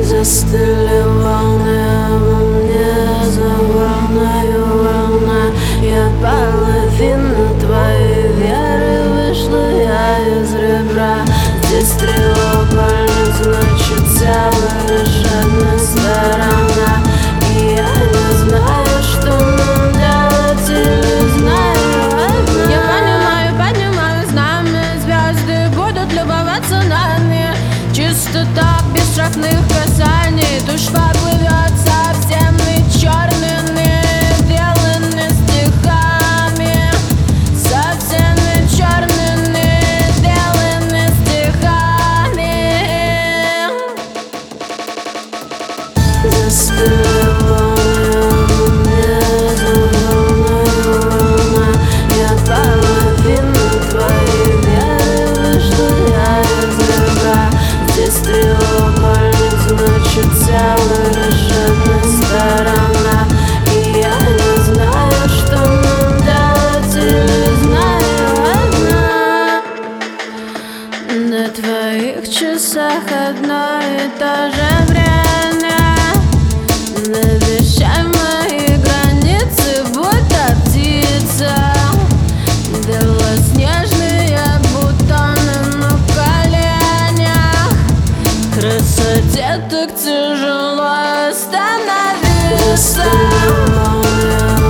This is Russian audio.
Застыли волны, а во мне за волною волна. Я половина твоей веры, вышла я из ребра. Здесь треугольник, значит совершенно сторона. И я не знаю, что нам делать, или знаю одна. Я понимаю, поднимаю знамя, звезды будут любоваться нами. Чисто так, без штрафных касаний, душ поплывет совсем и черными, белыми стихами. Совсем и черными, белыми стихами. Застыли волны, а во мне за волною волна. Я половина твоей веры, вышла я из ребра. Здесь треугольник, значит совершенно сторона. И я не знаю, что нам делать, или знаю одна. На твоих часах одно и то же время. Навещай мои границы, будто птица. Белоснежные бутоны на коленях. Красоте так тяжело остановиться. Застыли волны, а